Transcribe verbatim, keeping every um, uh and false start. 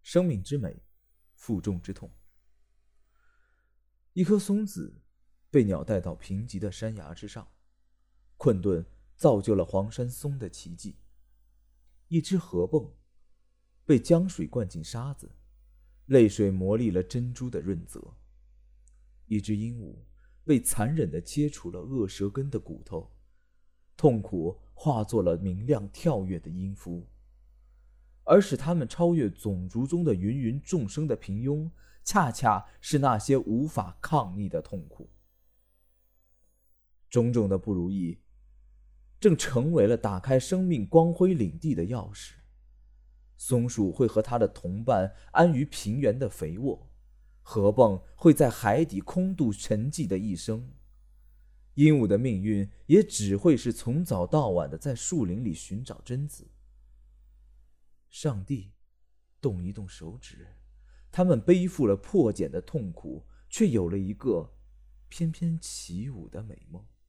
生命之美，负重之痛。一颗松子被鸟带到贫瘠的山崖之上，困顿造就了黄山松的奇迹。一只河蚌被江水灌进沙子，泪水磨砺了珍珠的润泽。一只鹦鹉被残忍地切除了扼舌根的骨头，痛苦化作了明亮跳跃的音符。而使他们超越种族中的芸芸众生的平庸，恰恰是那些无法抗逆的痛苦。种种的不如意正成为了打开生命光辉领地的钥匙。松鼠会和它的同伴安于平原的肥沃，河蚌会在海底空度沉寂的一生，鹦鹉的命运也只会是从早到晚的在树林里寻找贞子。上帝动一动手指，他们背负了破茧的痛苦，却有了一个翩翩起舞的美梦。